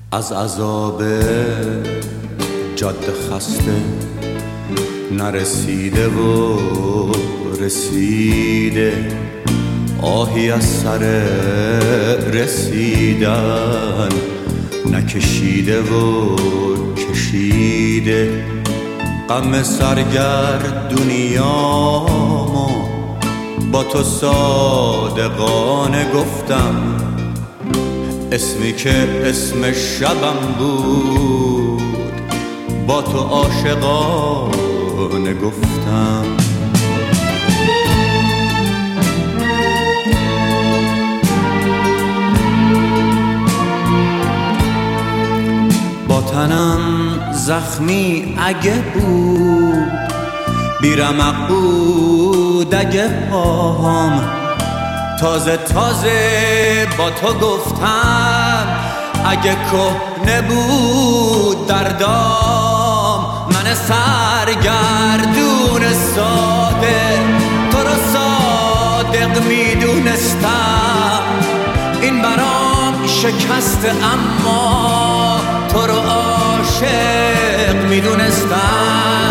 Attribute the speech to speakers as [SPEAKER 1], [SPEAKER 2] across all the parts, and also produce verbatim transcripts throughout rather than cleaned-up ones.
[SPEAKER 1] از عذاب جاده خسته نرسیده و رسیده، آهی از سر رسیدن نکشیده و کشیده. غم سرگردونیامو با تو صادقانه گفتم، اسمی که اسم شبم بود با تو عاشقانه گفتم. با تنم زخمی اگه بود، بیرمق بود اگه پاهام، تازه تازه با تو گفتم اگه کهنه بود دردام. من سرگردون ساده تو رو صادق میدونستم، این برام شکسته اما تو رو عاشق میدونستم.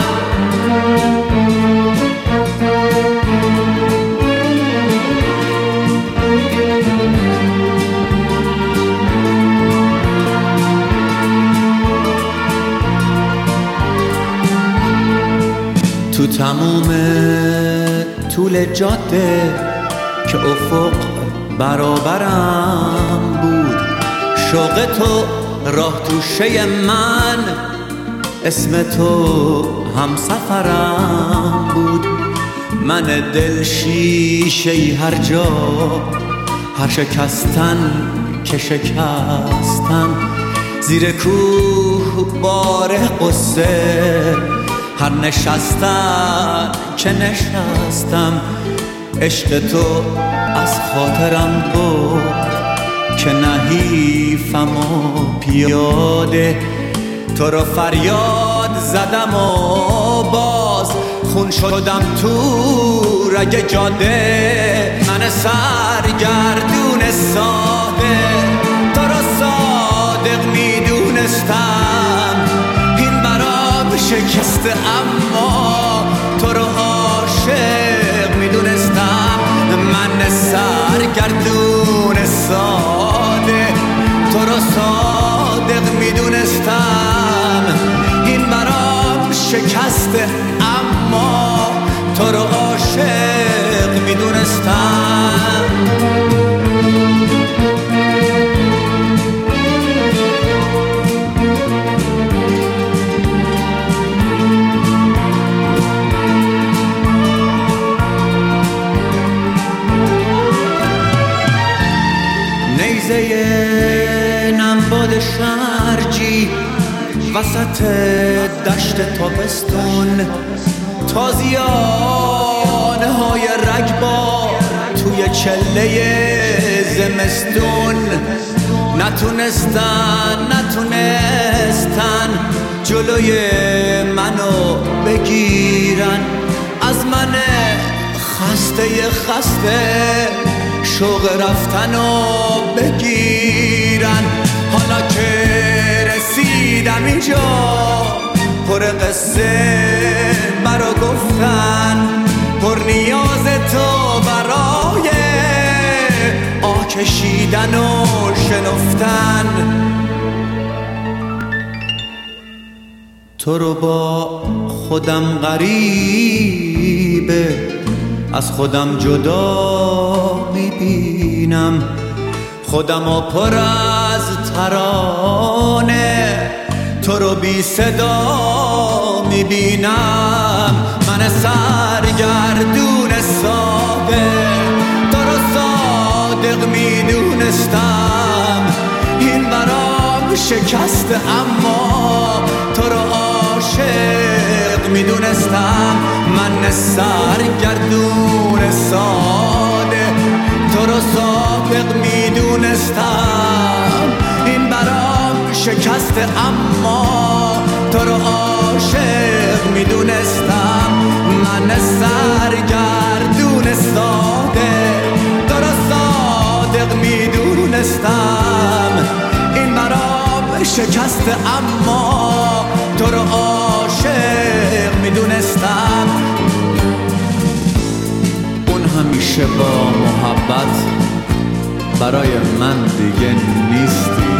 [SPEAKER 1] تو تموم طول جاده که افق برابرم بود، شوق تو راه توشه من، اسم تو همسفرم بود. من دل شیشه‌ای هر جا، هر شکستن که شکستم، زیر کوه بار قصه، هر نشستن که نشستم. عشق تو از خاطرم بود که نحیفم و پیاده، تو رو فریاد زدم و باز خون شدم تو رگ جاده. من سرگردون ساده تو رو صادق میدونستم، این برام شکسته اما تو رو عاشق میدونستم. من سرگردون ساده تو رو صادق میدونستم، این برام شکسته اما تو رو عاشق میدونستم. نمباد شرجی وسط دشت تابستون، تازیانه های رگبار توی چله زمستون، نتونستن نتونستن جلوی منو بگیرن، از من خسته خسته شوق رفتنو بگیرن. حالا که رسیدم اینجا پر قصه برا گفتن، پر نیاز تو برای آه کشیدن و شنفتن. تو رو با خودم غریبه از خودم جدا میبینم، خودمو پر از ترانه تو رو بی صدا میبینم. من سرگردون ساده تو رو صادق میدونستم، این برام شکسته اما تو رو عاشق میدونستم. من سرگردون ساده تو رو صادق میدونستم، این برام شکسته اما تو رو عاشق میدونستم. من سرگردون ساده تو رو صادق میدونستم، این برام شکسته اما تو رو عاشق میدونستم. اون همیشه با محبت برای من دیگه نیستی.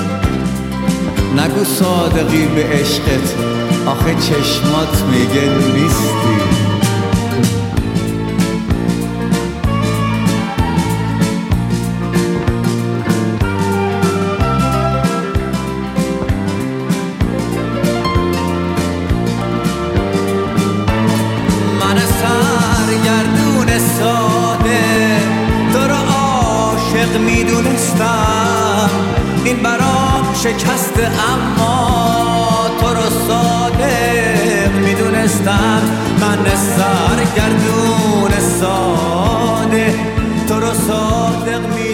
[SPEAKER 1] نگو صادقی به عشقت، آخه چشمات میگه نیستی. من سرگردون ساده تو رو عاشق میدونستم. این برام شکسته اما تو رو صادق میدونستم. من سرگردون ساده تو رو صادق میدونستم.